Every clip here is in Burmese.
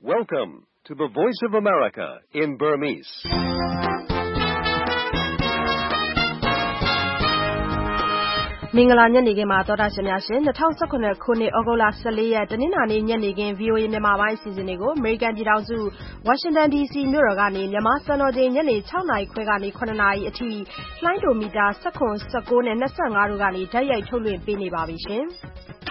Welcome to the Voice of America in Burmese. ။မင်္ဂလာညနေခင်းပါသောတာရှင်များရှင်2019ခုနှစ်ဩဂုတ်လ14ရက်တနင်္လာနေ့ညနေခင်း VOA မြန်မာပိုင်းအစီအစဉ်တွေကို American ပြည်ထောင်စု Washington DC မြို့တော်ကနေမြန်မာစံတော်ချိန်ညနေ6နာရီခွဲကနေ9နာရီအထိလှိုင်းဒိုမီတာ19 19နဲ့25တို့ကနေဓာတ်ရိုက်ထုတ်လွှင့်ပေးနေပါပြီရှင်။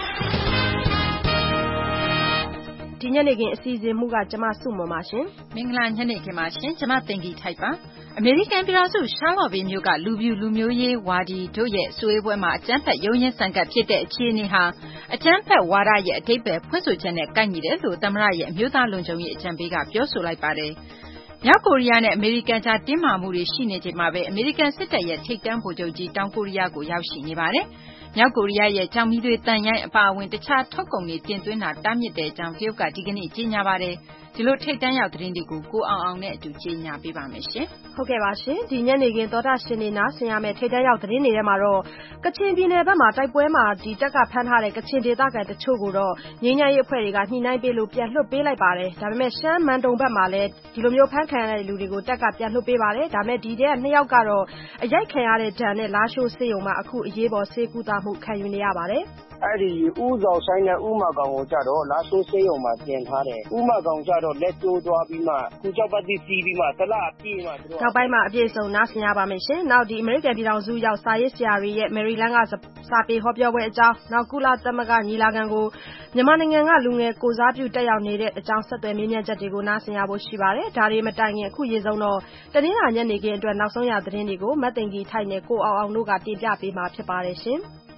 ဒီညနေခင်းအစီအစဉ်မှုကကျမစုမွန်ပါရှင်မင်္ဂလာညနေခင်းပါရှင်ကျမသင်္ကီထိုက်ပါအမေရိကန်ပြည်ထောင်စုရှားလော့ဗေးမြို့ကလူပြူလူမျိုးရေးဝါဒီတို့ရဲ့စွေးပွဲမှာအကြမ်းဖက်ရုံးရင်ဆန်ကပ်ဖြစ်တဲ့အခြေအနေဟာအကြမ်းဖက်ဝါဒရဲ့အဓိပ္ပာယ်ဖွင့်ဆိုချက်နဲ့ကိုက်ညီတယ်လို့သမ္မတရဲ့အမျိုးသားလုံခြုံရေးအကြံပေးကပြောဆိုလိုက်ပါတယ်မြောက်ကိုရီးယားနဲ့အမေရိကန်ကြားတင်းမာမှုတွေရှိနေချိန်မှာပဲအမေရိကန်စစ်တပ်ရဲ့ထိပ်တန်းဗိုလ်ချုပ်ကြီးတောင်ကိုရီးယားကိုရောက်ရှိနေပါတယ်မြောက်ကိုရီးယားရဲ့ကြောင်မီတွေတန်ရိုင်းအပါအဝင်တခြားထုတ်ကုန်တွေတင်သွင်းတာတားမြစ်တဲ့အကြောင်းတရုတ်ကဒီကနေ့ကြေညာပါတယ်ဒီလိုထိပ်တန်းရောက်သတင်းတွေကိုကိုအောင်အောင်နဲ့အတူကြေညာပေးပါမယ်ရှင်ဟုတ်ကဲ့ပါရှင်ဒီညနေခင်းသောတာရှင်နေနာဆင်ရမယ့်ထိပ်တန်းရောက်သတင်းတွေထဲမှာတော့ကချင်ပြည်နယ်ဘက်မှာတိုက်ပွဲမှာဒီတက်ကဖမ်းထားတဲ့ကချင်ဒေသခံတချို့ကိုတော့ငြိမ်းချမ်းရေးအဖွဲ့တွေကညှိနှိုင်းပေးလို့ပြန်လွှတ်ပေးလိုက်ပါတယ်ဒါပေမဲ့ရှမ်းမန်တုံဘက်မှာလည်းဒီလိုမျိုးဖမ်းခံရတဲ့လူတွေကိုတက်ကပြန်လွှတ်ပေးပါတယ်ဒါပေမဲ့ဒီထဲက2ယောက်ကတော့အရိုက်ခံရတဲ့ဒဏ်နဲ့လာရှိုးဆေးရုံမှာအခုအရေးပေါ်ဆေးကုသမှုခံယူနေရပါတယ်အဲ့ဒီဥဆောင်ဆိုင်နဲ့ဥမကောင်ကိုကြတော့လာရှိုးဆေးရုံမှာတင်ထားတယ်ဥမကောင်ကြတော့လက်ကျိုးသွားပြီးမှကုကြောက်ပတ်တိစီးပြီးမှတလအပြည့်မှတို့နောက်ပိုင်းမှာအပြည့်စုံနားဆင်ရပါမယ်ရှင်နောက်ဒီအမေရိကန်ပြည်ထောင်စုရောက်စာရေးဆရာတွေရဲ့မယ်ရီလန်းကစာပေဟောပြောပွဲအကြောင်းနောက်ကုလသမဂ္ဂညီလာခံကိုမြန်မာနိုင်ငံကလူငယ်ကိုစားပြုတက်ရောက်နေတဲ့အကြောင်းဆက်သွယ်မေးမြန်းချက်တွေကိုနားဆင်ရဖို့ရှိပါတယ်ဒါတွေမတိုင်ခင်အခုရေဆုံးတော့တနင်္လာညနေခင်းအတွက်နောက်ဆုံးရသတင်းတွေကိုမတ်သိင်ကြီးထိုက်နဲ့ကိုအောင်အောင်တို့ကတင်ပြပေးမှာဖြစ်ပါတယ်ရှင်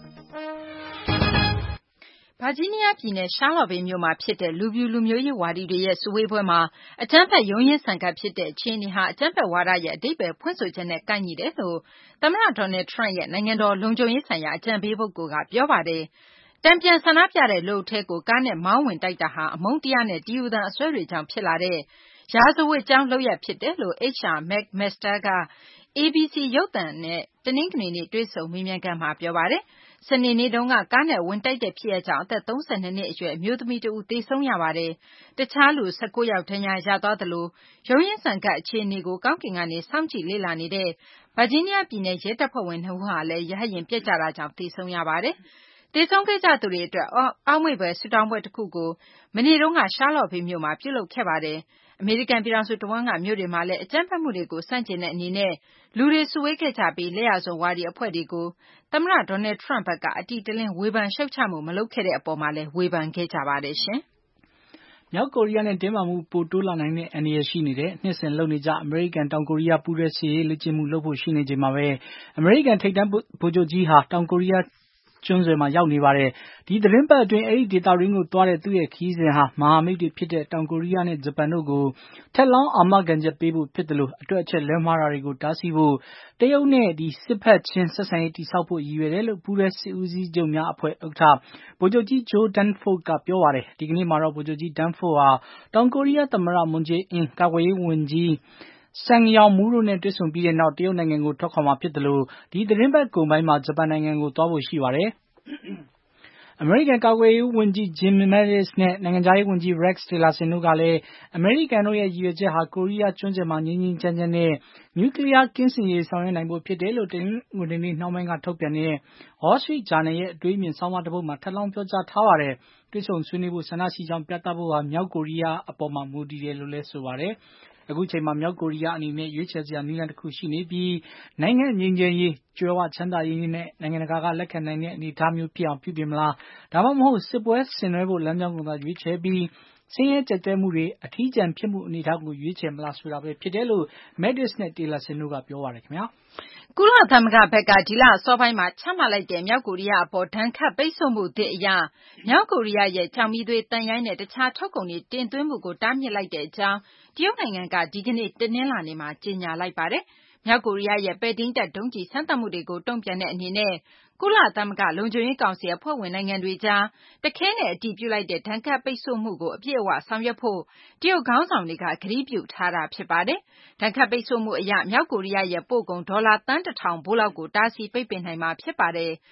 ဗာဂျီးနီးယားပြည်နယ်ရှားလော့ဗေးမြို့မှာဖြစ်တဲ့လူပြူလူမျိုးရေးဝါဒီတွေရဲ့စုဝေးပွဲမှာအကြမ်းဖက်ရုံးရင်ဆန်ကပ်ဖြစ်တဲ့အခြေအနေဟာအကြမ်းဖက်ဝါဒရဲ့အဓိပ္ပာယ်ဖွင့်ဆိုချက်နဲ့ကိုက်ညီတယ်လို့သမ္မတဒေါ်နယ်ထရန့်ရဲ့နိုင်ငံတော်လုံခြုံရေးဆိုင်ရာအကြံပေးပုဂ္ဂိုလ်ကပြောပါတယ်တံပြန်ဆန္ဒပြတဲ့လူအုပ်ထဲကိုကားနဲ့မောင်းဝင်တိုက်တာဟာအမုန်းတရားနဲ့တည်ယူသံအစွဲတွေကြောင့်ဖြစ်လာတဲ့ရာဇဝတ်ကြောင်းလုပ်ရဖြစ်တယ်လို့ HR McMaster က ABC ရုပ်သံနဲ့တနင်္ဂနွေနေ့တွေ့ဆုံမေးမြန်းခန်းမှာပြောပါတယ်စနေနေ့တုန်းကကားနဲ့ဝင်တိုက်တဲ့ဖြစ်ရပ်ကြောင့်အသက်32နှစ်အရွယ်အမျိုးသမီးတဦးသေဆုံးရပါတယ်။တခြားလူ19ယောက်ဒဏ်ရာရသွားသလိုရုံးရင်ဆန်ကအခြေအနေကိုကောင်းကင်ကနေစောင့်ကြည့်လေ့လာနေတဲ့ဗာဂျီးနီးယားပြည်နယ်ရဲတပ်ဖွဲ့ဝင်2ဦးဟာလည်းရဟတ်ယာဉ်ပြက်ကျတာကြောင့်သေဆုံးရပါတယ်။သေဆုံးခဲ့ကြသူတွေအတွက်အောက်မေ့ဖွယ်ဆုတောင်းပွဲတစ်ခုကိုမနေ့တုန်းကရှားလော့ဗေးမြို့မှာပြုလုပ်ခဲ့ပါတယ်။အမေရိကန်ပြည်ထောင်စုတဝန်းကမြို့တွေမှာလည်းအကြမ်းဖက်မှုတွေကိုစန့်ကျင်တဲ့အနေနဲ့လူတွေစုဝေးခဲ့ကြပြီးလက်ယာစွန်းဝါဒီအဖွဲ့တွေကိုသမ္မတဒေါ်နယ်ထရန့်ဘက်ကအတိတလင်းဝေဖန်ရှုတ်ချမှုမလုပ်ခဲ့တဲ့အပေါ်မှာလည်းဝေဖန်ခဲ့ကြပါတယ်ရှင်။မြောက်ကိုရီးယားနဲ့တင်းမာမှုပိုတိုးလာနိုင်တဲ့အန္တရာယ်ရှိနေတဲ့နှစ်စဉ်လုပ်နေကြအမေရိကန်တောင်ကိုရီးယားပူးတွဲစစ်ရေးလေ့ကျင့်မှုလုပ်ဖို့ရှိနေချိန်မှာပဲအမေရိကန်ထိပ်တန်းဗိုလ်ချုပ်ကြီးဟာတောင်ကိုရီးယားကျွန်းဆွယ်မှာရောက်နေပါတယ်။ဒီသတင်းပတ်အတွင်းအဲဒီဒေသရင်းကိုသွားတဲ့သူ့ရဲ့ခရီးစဉ်ဟာမဟာမိတ်တွေဖြစ်တဲ့တောင်ကိုရီးယားနဲ့ဂျပန်တို့ကိုထက်လောင်းအာမခံချက်ပေးဖို့ဖြစ်တယ်လို့အတွက်အချက်လွဲမှားတာတွေကိုတားဆီးဖို့တရုတ်နဲ့စစ်ဖက်ချင်းဆက်ဆံရေးတည်ဆောက်ဖို့ရည်ရွယ်တယ်လို့ပူးရဲစစ်ဦးစီးချုပ်များအဖွဲ့ဥက္ကဋ္ဌဗိုလ်ချုပ်ကြီးဂျိုးဒန်ဖို့ကပြောပါတယ်။ဒီကနေ့မှာတော့ဗိုလ်ချုပ်ကြီးဒန်ဖို့ဟာတောင်ကိုရီးယားသမ္မတမွန်ဂျေအင်းကာကွယ်ရေးဝန်ကြီးဆန်ယောင်မူးတို့နဲ့တွေ့ဆုံပြီးတဲ့နောက်တရုတ်နိုင်ငံကိုထွက်ခွာမှာဖြစ်တယ်လို့ဒီသတင်းပတ်ကုန်ပိုင်းမှာဂျပန်နိုင်ငံကိုသွားဖို့ရှိပါတယ်။အမေရိကန်ကာကွယ်ရေးဝန်ကြီး Jim Mattis နဲ့နိုင်ငံခြားရေးဝန်ကြီး Rex Tillerson တို့ကလည်းအမေရိကန်တို့ရဲ့ရည်ရွယ်ချက်ဟာကိုရီးယားကျွန်းဆွယ်မှာငြိမ်းငြိမ်းချမ်းချမ်းနဲ့နျူကလ িয়ার ကင်းစင်ရေးဆောင်ရွက်နိုင်ဖို့ဖြစ်တယ်လို့တနင်္ဂနွေနေ့နှောင်းပိုင်းကထုတ်ပြန်တဲ့ Wall Street Journal ရဲ့အတွေးအမြင်ဆောင်းပါးတစ်ပုဒ်မှာထပ်လောင်းပြောကြားထားပါတယ်။တွေ့ဆုံဆွေးနွေးဖို့ဆန္ဒရှိကြောင်းပြသဖို့ဟာမြောက်ကိုရီးယားအပေါ်မှာမူတည်တယ်လို့လည်းဆိုပါတယ်။အခုချိန်မှာမြောက်ကိုရီးယားအနေနဲ့ရွေးချယ်စရာနည်းလမ်းတစ်ခုရှိနေပြီးနိုင်ငံငြိမ်းချမ်းရေးကြွယ်ဝချမ်းသာရေးနဲ့နိုင်ငံတကာကလက်ခံနိုင်တဲ့အနေအထားမျိုးဖြစ်အောင်ပြုပြင်မလားဒါမှမဟုတ်စစ်ပွဲဆင်နွှဲဖို့လမ်းကြောင်းကိုသာရွေးချယ်ပြီးဆင်းရဲကြက်တဲမှုတွေအထီးကျန်ဖြစ်မှုအနေအထားကိုရွေးချယ်မလားဆိုတာပဲဖြစ်တယ်လို့ Mattis နဲ့ Tillerson တို့ကပြောပါတယ်ခင်ဗျာကုလသမဂ္ဂဘက်ကဒီလအစောပိုင်းမှာချမှတ်လိုက်တဲ့မြောက်ကိုရီးယားအပေါ်ဒဏ်ခတ်ပိတ်ဆို့မှုသစ်အရမြောက်ကိုရီးယားရဲ့ကြောင်မီသွေးတန်ရိုင်းနဲ့တခြားထုတ်ကုန်တွေတင်သွင်းမှုကိုတားမြစ်လိုက်တဲ့အကြောင်းတရုတ်နိုင်ငံကဒီကနေ့တနင်္လာနေ့မှာကြေညာလိုက်ပါတယ်။မြောက်ကိုရီးယားရဲ့ပဲ့ထိန်းတပ်ဒုံးကျည်စမ်းသပ်မှုတွေကိုတုံ့ပြန်တဲ့အနေနဲ့ကုလသမဂ္ဂလုံခြုံရေးကောင်စီအဖွဲ့ဝင်နိုင်ငံတွေကြားတခဲနဲ့အတည်ပြုလိုက်တဲ့ဒဏ်ခတ်ပိတ်ဆို့မှုကိုအပြည့်အဝဆောင်ရွက်ဖို့တရုတ်ခေါင်းဆောင်တွေကကတိပြုထားတာဖြစ်ပါတယ်။ဒဏ်ခတ်ပိတ်ဆို့မှုအရမြောက်ကိုရီးယားရဲ့ပို့ကုန်ဒေါ်လာသန်း 1,000 ဘိုးလောက်ကိုတားဆီးပိတ်ပင်နိုင်မှာဖြစ်ပါတယ်။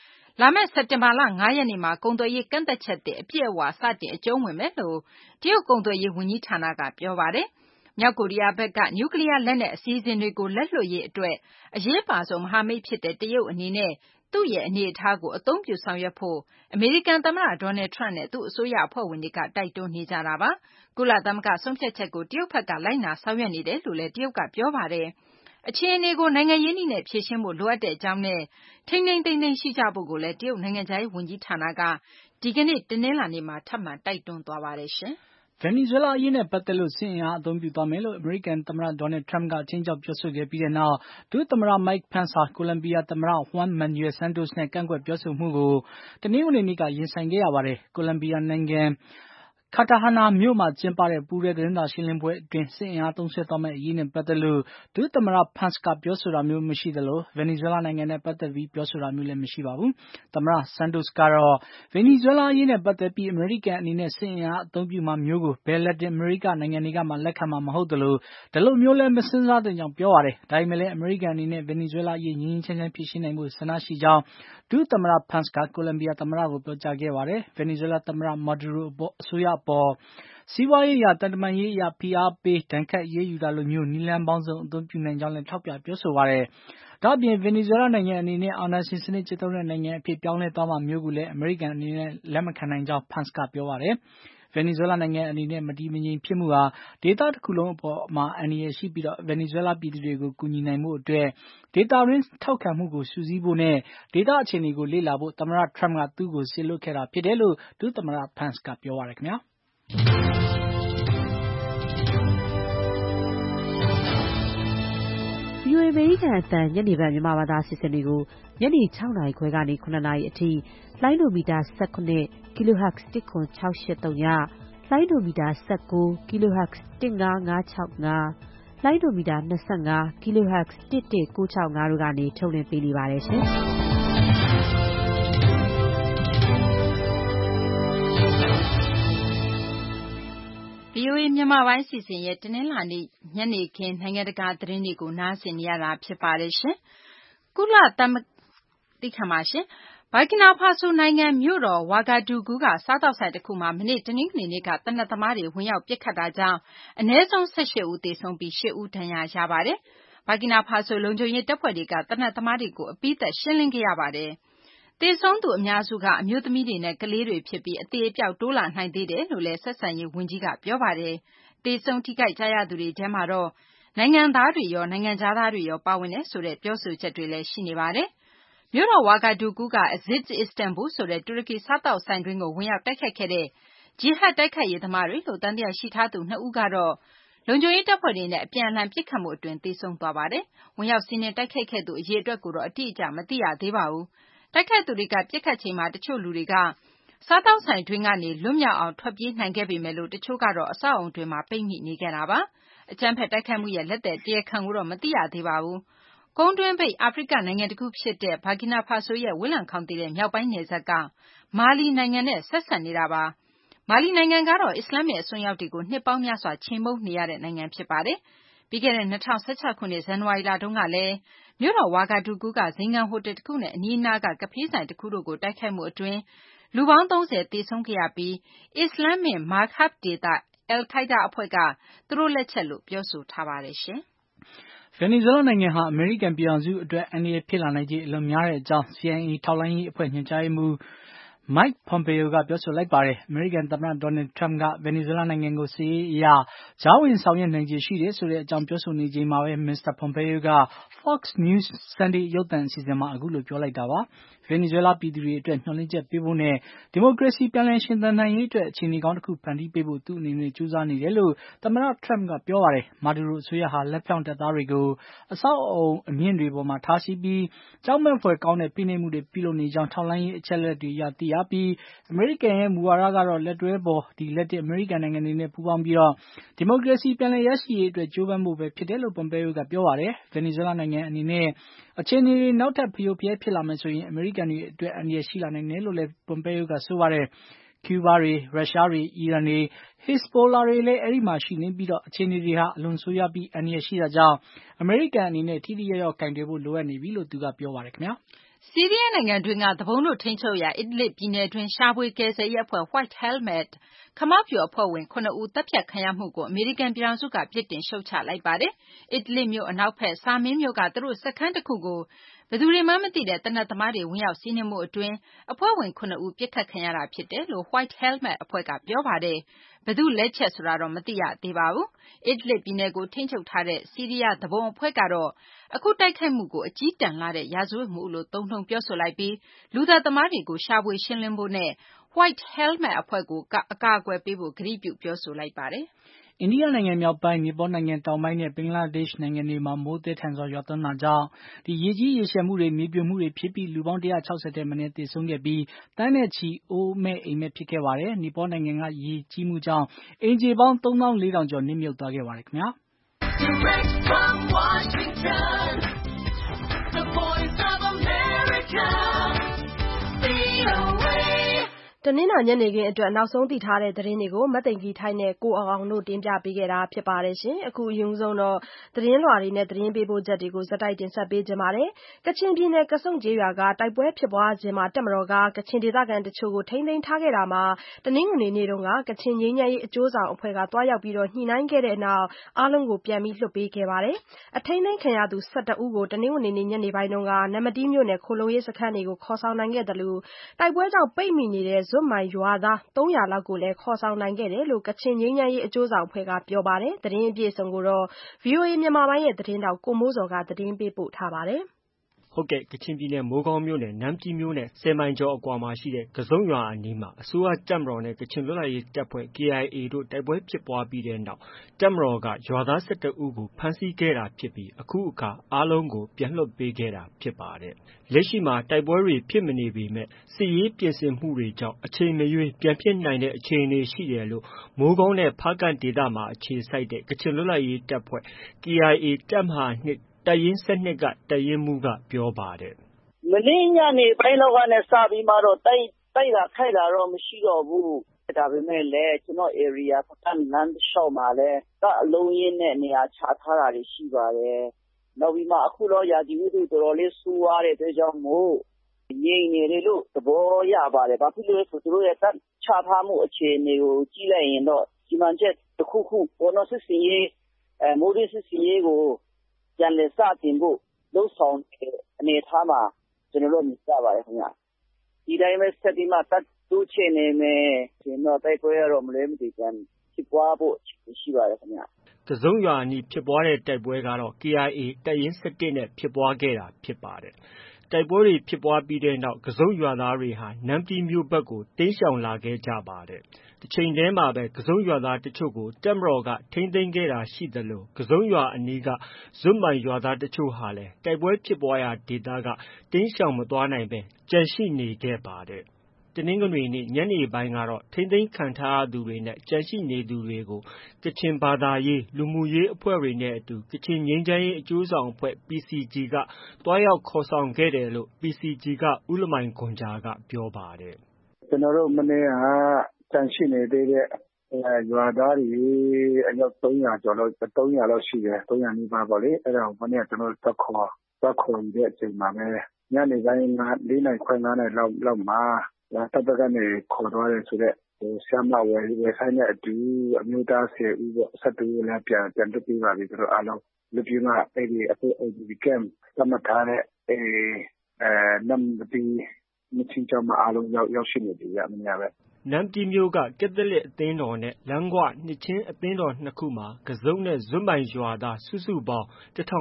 လာမယ့်စက်တင်ဘာလ 5 ရက်နေ့မှာကုန်သွယ်ရေးကန့်သတ်ချက်သစ်အပြည့်အဝစတင်အကျုံးဝင်မယ်လို့တရုတ်ကုန်သွယ်ရေးဝန်ကြီးဌာနကပြောပါတယ်။မြောက်ကိုရီးယားဘက်ကနျူကလ িয়ার လက်နက်အစီအစဉ်တွေကိုလက်လွှတ်ရေးအတွက်အရေးပါဆုံးမဟာမိတ်ဖြစ်တဲ့တရုတ်အနေနဲ့သူ့ရဲ့အနေအထားကိုအသုံးပြုဆောင်ရွက်ဖို့အမေရိကန်သမ္မတ Donald Trump နဲ့သူ့အစိုးရအဖွဲ့ဝင်တွေကတိုက်တွန်းနေကြတာပါ။ကုလသမဂ္ဂဆုံးဖြတ်ချက်ကိုတရုတ်ဘက်ကလိုက်နာဆောင်ရွက်နေတယ်လို့လည်းတရုတ်ကပြောပါတယ်။အခြေအနေကိုနိုင်ငံရေးနည်းနဲ့ဖြေရှင်းဖို့လိုအပ်တဲ့အကြောင်းနဲ့ထိန်းသိမ်းသိမ်းသိမ်းရှိကြဖို့ကိုလည်းတရုတ်နိုင်ငံခြားရေးဝန်ကြီးဌာနကဒီကနေ့တနင်္လာနေ့မှာထပ်မံတိုက်တွန်းသွားပါတယ်ရှင်။ဗင်နီဇွဲလားအရေးနဲ့ပတ်သက်လို့စစ်အင်အားအသုံးပြုသွားမယ်လို့အမေရိကန်သမ္မတ Donald Trump ကခြိမ်းခြောက်ပြောဆိုခဲ့ပြီးတဲ့နောက်ဒုသမ္မတ Mike Pence ဟာကိုလံဘီယာသမ္မတ Juan Manuel Santos နဲ့ကန့်ကွက်ပြောဆိုမှုကိုတနင်္ဂနွေနေ့ကရင်ဆိုင်ခဲ့ရပါတယ်။ကိုလံဘီယာနိုင်ငံCartagena မြို့မှာကျင်းပတဲ့ပူးတွဲသတင်းစာရှင်းလင်းပွဲအတွင်းစစ်အင်အားသုံးစွဲသွားမယ့်အရေးနဲ့ပတ်သက်လို့ဒုသမ္မတ Pence ကပြောဆိုတာမျိုးမရှိသလိုဗင်နီဇွဲလားနိုင်ငံနဲ့ပတ်သက်ပြီးပြောဆိုတာမျိုးလည်းမရှိပါဘူး။သမ္မတ Santos ကတော့ဗင်နီဇွဲလားအရေးနဲ့ပတ်သက်ပြီးအမေရိကန်အနေနဲ့စစ်အင်အားအသုံးပြုမှာမျိုးကိုဘယ်လက်တင်အမေရိကနိုင်ငံတွေကမှလက်ခံမှာမဟုတ်သလိုဒီလိုမျိုးလည်းမစဉ်းစားသင့်ကြောင်းပြောပါတယ်။ဒါပေမဲ့လည်းအမေရိကန်အနေနဲ့ဗင်နီဇွဲလားအရေးငြိမ်းငြိမ်းချမ်းချမ်းဖြေရှင်းနိုင်ဖို့ဆန္ဒရှိကြောင်းဒုသမ္မတ Pence ကကိုလံဘီယာသမ္မတကိုပြောကြားခဲ့ပါတယ်။ဗင်နီဇွဲလားသမ္မတ Maduro အစိုးရအပေါ်စီးပွားရေးအရသံတမန်ရေးအရဖိအားပေးဒဏ်ခတ်အရေးယူတာလိုမျိုးနည်းလမ်းပေါင်းစုံအသုံးပြုနိုင်ကြောင်းလည်းထောက်ပြပြောဆိုပါတယ်။ဒါ့အပြင်ဗင်နီဇွဲလားနိုင်ငံအနေနဲ့အာဏာရှင်စနစ်ကျင့်သုံးတဲ့နိုင်ငံအဖြစ်ပြောင်းလဲသွားမှာမျိုးကိုလည်းအမေရိကန်အနေနဲ့လက်မခံနိုင်ကြောင်း Pence ကပြောပါတယ်။ဗင်နီဇွဲလားနိုင်ငံအနေနဲ့မတည်မငြိမ်ဖြစ်မှုဟာဒေသတစ်ခုလုံးအပေါ်မှာအန္တရာယ်ရှိပြီးဗင်နီဇွဲလားပြည်သူတွေကိုကူညီနိုင်ဖို့အတွက်ဒေသတွင်းထောက်ခံမှုကိုစုစည်းဖို့နဲ့ဒေသအခြေအနေကိုလေ့လာဖို့သမ္မတ Trump ကသူ့ကိုစေလွှတ်ခဲ့တာဖြစ်တယ်လို့ဒုသမ္မတ Pence ကပြောပါတယ်ခင်ဗျာ။ VOA အမေရိကန်အသံညနေပိုင်းမြန်မာဘာသာအစီအစဉ်တွေကိုညနေ 6 နာရီခွဲကနေ 9 နာရီအထိလိုင်းဒိုမီတာ 19 kHz 10683ညလိုင်းဒိုမီတာ 19 kHz 15565လိုင်းဒိုမီတာ 25 kHz 11965တို့ကနေထုတ်လွှင့်ပေးနေပါတယ်ရှင်။ VOA မြန်မာပိုင်းအစီအစဉ်ရဲ့တနင်္လာနေ့ညနေခင်းနိုင်ငံတကာသတင်းတွေကိုနားဆင်နေရတာဖြစ်ပါတယ်ရှင်။ဗာကီနာဖာဆိုနိုင်ငံမြို့တော်ဝါဂါဒူဂူးကစားသောက်ဆိုင်တခုမှာမနေ့တနင်္ဂနွေနေ့ကသေနတ်သမားတွေဝင်ရောက်ပစ်ခတ်တာကြောင့်အနည်းဆုံး18ဦးသေဆုံးပြီး8ဦးဒဏ်ရာရပါတယ်။ဗာကီနာဖာဆိုလုံခြုံရေးတပ်ဖွဲ့တွေကသေနတ်သမားတွေကိုအပြီးသတ်ရှင်းလင်းခဲ့ရပါတယ်။သေဆုံးသူအများစုကအမျိုးသမီးတွေနဲ့ကလေးတွေဖြစ်ပြီးအသေအပျောက်တိုးလာနိုင်သေးတယ်လို့လည်းဆက်ဆံရေးဝန်ကြီးကပြောပါတယ်။သေဆုံးထိခိုက်ကြရသူတွေထဲမှာတော့နိုင်ငံသားတွေရောနိုင်ငံခြားသားတွေရောပါဝင်တယ်ဆိုတဲ့ပြောဆိုချက်တွေလည်းရှိနေပါတယ်။မြို့တော်ဝါဂါဒူဂူးက Aziz Istanbul ဆိုတဲ့တူရကီစားသောက်ဆိုင်တွင်းကိုဝင်ရောက်တိုက်ခိုက်ခဲ့တဲ့ဂျီဟတ်တိုက်ခိုက်ရေးသမားတွေလို့သံသယရှိထားသူ2ဦးကတော့လုံခြုံရေးတပ်ဖွဲ့တွေနဲ့အပြန်အလှန်ပစ်ခတ်မှုအတွင်းသေဆုံးသွားပါတယ်။ဝင်ရောက်စီးနင်းတိုက်ခိုက်ခဲ့သူအရေအတွက်ကိုတော့အတိအကျမသိရသေးပါဘူး။တိုက်ခိုက်သူတွေကပစ်ခတ်ချိန်မှာတချို့လူတွေကစားသောက်ဆိုင်တွင်းကနေလွတ်မြောက်အောင်ထွက်ပြေးနိုင်ခဲ့ပေမဲ့လို့တချို့ကတော့အဆောက်အုံတွင်းမှာပိတ်မိနေခဲ့တာပါ။အကြမ်းဖက်တိုက်ခိုက်မှုရဲ့လက်သည်တရားခံကိုတော့မသိရသေးပါဘူး။ကုန်းတွင်းပိတ်အာဖရိကနိုင်ငံတခုဖြစ်တဲ့ဘာကီနာဖာဆိုရဲ့ဝေးလံခေါင်သီတဲ့မြောက်ပိုင်းနယ်စပ်ကမာလီနိုင်ငံနဲ့ဆက်စပ်နေတာပါ။မာလီနိုင်ငံကတော့အစ္စလာမ္မစ်အစွန်းရောက်တွေကိုနှစ်ပေါင်းများစွာချေမှုန်းနေရတဲ့နိုင်ငံဖြစ်ပါတယ်။ပြီးခဲ့တဲ့2016ခုနှစ်ဇန်နဝါရီလတုန်းကလည်းမြို့တော်ဝါဂါဒူဂူးကဇိမ်ခံဟိုတယ်တခုနဲ့အနီးအနားကကဖေးဆိုင်တခုတို့ကိုတိုက်ခိုက်မှုအတွင်းလူပေါင်း30သေဆုံးခဲ့ရပြီးအစ္စလာမ္မစ်မာဂါဘ်ဒေသအယ်လ်ခိုက်ဒါးအဖွဲ့ကသူတို့လက်ချက်လို့ပြောဆိုထားပါတယ်ရှင်။ဗင်နီဇွဲလားနိုင်ငံဟာအမေရိကန်ပြည်ထောင်စုအတွက်အန္တရာယ်ဖြစ်လာနိုင်ခြေအလွန်များတဲ့အကြောင်း CIA ထောက်လှမ်းရေးအဖွဲ့ညွှန်ကြားရေးမှူး Mike Pompeo ကပြောဆိုလိုက်ပါတယ်။အမေရိကန်သမ္မတ Donald Trump ကဗင်နီဇွဲလားနိုင်ငံကိုစစ်ရေးအရကြားဝင်ဆောင်ရွက်နိုင်ခြေရှိတယ်ဆိုတဲ့အကြောင်းပြောဆိုနေချိန်မှာပဲ Mr. Pompeo က Fox News Sunday ရုပ်သံအစီအစဉ်မှာအခုလိုပြောလိုက်တာပါ။ဗင်နီဇွဲလားပြည်သူတွေအတွက်မျှော်လင့်ချက်ပေးဖို့နဲ့ဒီမိုကရေစီပြန်လည်ရှင်သန်နိုင်ရေးအတွက်အခြေအနေကောင်းတစ်ခုဖန်တီးပေးဖို့သူ့အနေနဲ့ကြိုးစားနေတယ်လို့သမ္မတ Trump ကပြောပါတယ်။ Maduro အစိုးရဟာလက်ဖြောင့်တပ်သားတွေကိုအဆောက်အအုံအမြင့်တွေပေါ်မှာထားရှိပြီးကြောက်မက်ဖွယ်ကောင်းတဲ့ဖိနှိပ်မှုတွေပြုလုပ်နေကြောင်းထောက်လှမ်းရေးအချက်အလက်တွေအရသိရပြီးအမေရိကန်ရဲ့မူဝါဒကတော့လက်တွဲဖော်လက်တင်အမေရိကန်နိုင်ငံတွေနဲ့ပူးပေါင်းပြီးဒီမိုကရေစီပြန်လည်ရရှိရေးအတွက်ကြိုးပမ်းဖို့ပဲဖြစ်တယ်လို့ Pompeo ကပြောပါတယ်။ ဗင်နီဇွဲလားနိုင်ငံအနေနဲ့အခြေအနေတွေနောက်ထပ်ဖရိုဖရဲဖြစ်လာမယ်ဆိုရင်အမေရိကန်တွေအတွက်အန္တရာယ်ရှိလာနိုင်တယ်လို့လည်း Pompeo ကဆိုပါတယ်။ ကျူးဘားတွေရုရှားတွေအီရန်တွေဟစ်ဇ်ဘိုလာတွေလည်းအဲဒီမှာရှိနေပြီးအခြေအနေတွေဟာအလွန်ဆိုးရွားပြီးအန္တရာယ်ရှိတာကြောင့်အမေရိကန်အနေနဲ့ထိထိရောက်ရောက်ကိုင်တွယ်ဖို့လိုအပ်နေပြီလို့သူကပြောပါတယ်ခင်ဗျာ။ဆီးရီးယားနိုင်ငံတွင်းကသူပုန်တို့ထိန်းချုပ်ရာ Idlib ပြည်နယ်တွင်းရှာဖွေကယ်ဆယ်ရေးအဖွဲ့ White Helmet ခမောက်ဖြူအဖွဲ့ဝင် ၇ ဦးသတ်ဖြတ်ခံရမှုကိုအမေရိကန်ပြည်ထောင်စုကပြစ်တင်ရှုတ်ချလိုက်ပါတယ်။ Idlib မြို့အနောက်ဘက် Samin မြို့ကသူတို့စခန်းတခုကိုဘယ်သူတွေမှန်းမသိတဲ့သေနတ်သမားတွေဝင်ရောက်စီးနင်းမှုအတွင်းအဖွဲ့ဝင် ၇ ဦးပစ်ခတ်ခံရတာဖြစ်တယ်လို့ White Helmet အဖွဲ့ကပြောပါတယ်။ ဘယ်သူ့လက်ချက်ဆိုတာတော့မသိရသေးပါဘူး။ Idlib ပြည်နယ်ကိုထိန်းချုပ်ထားတဲ့ဆီးရီးယားသူပုန်အဖွဲ့ကတော့အခုတိုက်ခိုက်မှုကိုအကြီးတန်းလှတဲ့ရာဇဝတ်မှုလို့သုံးနှုန်းပြောဆိုလိုက်ပြီးလူသတ်သမားတွေကိုရှာဖွေရှင်းလင်းဖို့နဲ့ White Helmet အဖွဲ့ကိုအကာအကွယ်ပေးဖို့ကတိပြုပြောဆိုလိုက်ပါတယ်။အိန္ဒိယနိုင်ငံမြောက်ပိုင်း၊နီပေါနိုင်ငံတောင်ပိုင်းနဲ့ဘင်္ဂလားဒေ့ရှ်နိုင်ငံတွေမှာမိုးသည်းထန်စွာရွာသွန်းတာကြောင့်ရေကြီးရေလျှံမှုတွေမြေပြိုမှုတွေဖြစ်ပြီးလူပေါင်း160ထက်မနည်းသေဆုံးခဲ့ပြီးသန်းနဲ့ချီအိုးမဲ့အိမ်မဲ့ဖြစ်ခဲ့ပါတယ်။နီပေါနိုင်ငံကရေကြီးမှုကြောင့်အိမ်ခြေပေါင်း34000ကျော်နစ်မြုပ်သွားခဲ့ပါတယ်ခင်ဗျာ။ Direct from Washington, the voice of America, VOA. တနင်္လာညနေခင်းအတွက်နောက်ဆုံးသိထားတဲ့သတင်းတွေကိုမသိင်္ဂီထိုက်နဲ့ကိုအောင်တို့တင်ပြပေးခဲ့တာဖြစ်ပါတယ်။အခုအရင်ဆုံးတော့သတင်းလွှာတွေနဲ့သတင်းပေးပို့ချက်တွေကိုဇာတ်တိုက်တင်ဆက်ပေးကြပါမယ်။ကချင်ပြည်နယ်ကဆုန့်ကျေးရွာကတိုက်ပွဲဖြစ်ပွားစဉ်မှာတပ်မတော်ကကချင်ဒေသခံတချို့ကိုထိန်းသိမ်းထားခဲ့တာမှာတနင်္ဂနွေနေ့တုန်းကကချင်ငြိမ်းချမ်းရေးအကျိုးဆောင်အဖွဲ့ကသွားရောက်ပြီးညှိနှိုင်းခဲ့တဲ့နောက်အားလုံးကိုပြန်ပြီးလွှတ်ပေးခဲ့ပါတယ်။အထိန်းသိမ်းခံရသူ11ဦးကိုတနင်္ဂနွေနေ့ညနေပိုင်းတုန်းကနမ္မတီးမြို့နယ်ခိုလုံရေးစခန်းတွေကိုခေါ်ဆောင်နိုင်ခဲ့သလိုတိုက်ပွဲကြောင့်ပိတ်မိနေတဲ့ဇွတ်မိုင်ရွာသား300လောက်ကိုလည်းခေါ်ဆောင်နိုင်ခဲ့တယ်လို့ကချင်ငြိမ်းချမ်းရေးအကျိုးဆောင်အဖွဲ့ကပြောပါတယ်။သတင်းအပြည့်အစုံကိုတော့ VOA မြန်မာပိုင်းရဲ့သတင်းထောက်ကိုမိုးဇော်ကသတင်းပေးပို့ထားပါတယ်။ကချင်ပြည်နယ်မိုးကောင်းမြို့နယ်နမ္မတီးမြို့နဲ့10မိုင်ကျော်အကွာမှာရှိတဲ့ကဆုန့်ရွာအနီးမှာအစိုးရတပ်မတော်နဲ့ကချင်လွတ်လပ်ရေးတပ်ဖွဲ့ KIA တို့တိုက်ပွဲဖြစ်ပွားပြီးတဲ့နောက်တပ်မတော်ကရွာသား11ဦးကိုဖမ်းဆီးခဲ့တာဖြစ်ပြီးအခုအခါအားလုံးကိုပြန်လွှတ်ပေးခဲ့တာဖြစ်ပါတယ်။လက်ရှိမှာတိုက်ပွဲတွေဖြစ်မနေပေမဲ့စစ်ရေးပြင်ဆင်မှုတွေကြောင့်အချိန်မရွေးပြန်ဖြစ်နိုင်တဲ့အခြေအနေရှိတယ်လို့မိုးကောင်းနဲ့ဖားကန့်ဒေသမှာအခြေစိုက်တဲ့ကချင်လွတ်လပ်ရေးတပ်ဖွဲ့ KIA တပ်မဟာ2တပ်ရင်း12ကတပ်ရင်းမှူးကပြောပါတယ်။မနေ့ညနေပိုင်းလောက်ကစပြီးမှတော့တိုက်တာခိုက်တာတော့မရှိတော့ဘူး။ဒါပေမဲ့လည်းကျွန်တော် area ဖားကန့်လမ်းတစ်လျှောက်မှာလည်းတပ်အလုံးရင်းနဲ့နေရာချထားတာတွေရှိပါတယ်။နောက်ပြီးမှအခုတော့ရာသီဥတုတော်တော်လေးဆိုးရွားတဲ့အတွက်ကြောင့်မို့ငြိမ်နေတယ်လို့သဘောရပါတယ်။ဘာဖြစ်လို့လဲဆိုသူတို့ရဲ့တပ်ချထားမှုအခြေအနေကိုကြည့်လိုက်ရင်တော့စီမံချက်တစ်ခုခုပေါ်တော့စစ်စင်ရေးမိုးရင်းစစ်စင်ရေးကိုပြန်လည်စတင်ဖို့လှုံ့ဆော်တဲ့အနေအထားမှာကျွန်တော်တို့မြင်ကြပါတယ်ခင်ဗျ။ဒီတိုင်းပဲဆက်ပြီးမှတပ်တိုးချဲ့နေမယ်ဆိုရင်တော့တိုက်ပွဲရတော့မလဲမသိပြန်ဖြစ်ပွားဖို့ရှိပါတယ်ခင်ဗျ။ကဆုန့်ရွာအနီးဖြစ်ပွားတဲ့တိုက်ပွဲကတော့ KIA တပ်ရင်း17နဲ့ဖြစ်ပွားခဲ့တာဖြစ်ပါတယ်။တိုက်ပွဲတွေဖြစ်ပွားပြီးတဲ့နောက်ကဆုန့်ရွာသားတွေဟာနမ္မတီးမြို့ဘက်ကိုတိမ်းရှောင်လာခဲ့ကြပါတယ်။တချိန်တည်းမှာပဲကဆုန့်ရွာသားတချို့ကိုတပ်မတော်ကထိန်းသိမ်းခဲ့တာရှိသလိုကဆုန့်ရွာအနီးကဇွတ်မိုင်ရွာသားတချို့ဟာလည်းတိုက်ပွဲဖြစ်ပွားရာဒေသကတိမ်းရှောင်မသွားနိုင်ဘဲကျန်ရှိနေခဲ့ပါတယ်။တနင်္ဂနွေနေ့ညနေပိုင်းကတော့ထိန်းသိမ်းခံထားရသူတွေနဲ့ကျန်ရှိနေသူတွေကိုကချင်ဘာသာရေးလူမှုရေးအဖွဲ့တွေနဲ့အတူကချင်ငြိမ်းချမ်းရေးအကျိုးဆောင်အဖွဲ့ PCG ကသွားရောက်ခေါ်ဆောင်ခဲ့တယ်လို့ PCG ကဦးလမိုင်ဂွမ်ဂျာကပြောပါတယ်။ကျွန်တော်တို့မနေ့ကကျန်ရှိနေသေးတဲ့ရွာသားတွေအယောက်300ကျော်လောက်300လောက်ရှိတယ်300နီးပါးပေါ့လေအဲ့ဒါကိုမနေ့ကကျွန်တော်တို့သွားခေါ်ယူတဲ့အချိန်မှာပဲညနေပိုင်း4နာရီခွဲ5နာရီလောက်မှာတပ်ဘက်ကနေခေါ်သွားတယ်ဆိုတော့ဆရာမဝယ်ဆိုင်နဲ့အတူအမျိုးသား10ဦးပေါ့12ဦးလည်းပြန်လွတ်ပေးပါပြီသူတို့အားလုံးလွတ်ပြီးမှအဲ့ဒီအခု ADP camp သတ်မှတ်ထားတဲ့နမ္မတီးမချင်းကျောင်းမှာအားလုံးရောက်ရှိနေပြီမနေ့ကပဲနမ္မတီးမြို့ကကက်သလစ်အသင်းတော်နဲ့လမ်းခွနှစ်ချင်းအသင်းတော်နှစ်ခုမှာကဆုန့်နဲ့ဇွတ်မိုင်ရွာသားစုစုပေါင်း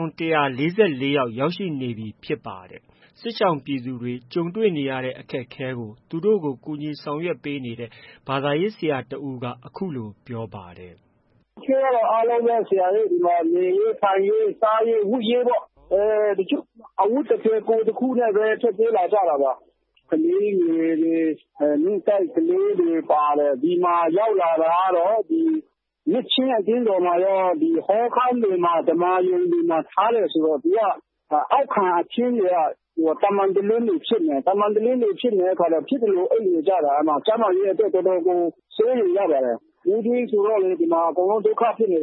1144ယောက်ရောက်ရှိနေပြီဖြစ်ပါတယ်။စစ်ရှောင်ပြည်သူတွေကြုံတွေ့နေရတဲ့အခက်အခဲကိုသူတို့ကိုကူညီဆောင်ရွက်ပေးနေတဲ့ဘာသာရေးဆရာတဦးကအခုလိုပြောပါတယ်။အခက်ကတော့အားလုံးပဲဆရာကြီးဒီမှာနေရေးထိုင်ရေးစားရေးဝတ်ရေးပေါ့တချို့အဝတ်တစ်ထည်ကိုတစ်ခုနဲ့ပဲထွက်ပြေးလာကြတာပါကလေးငယ်တွေနှုတ်တိုက်ကလေးတွေပါတယ်ဒီမှာရောက်လာတာတော့ဒီမြစ်ချင်းအတင်းတော်မှာရောဒီဟောခမ်းတွေမှာဓမ္မယုံတွေမှာထားတယ်ဆိုတော့သူကအောက်ခံအချင်းတွေကတမန်တလင်းတွေဖြစ်နေတမန်တလင်းတွေဖြစ်နေတဲ့အခါတော့ဖြစ်တယ်လို့အိတ်နေကြတာအမှကျမရဲ့အတွက်တော်တော်ကိုစိုးရိမ်ရပါတယ်ဒီဆိုတော့လေဒီမှာအကုန်လုံးဒုက္ခဖြစ်နေတယ်စ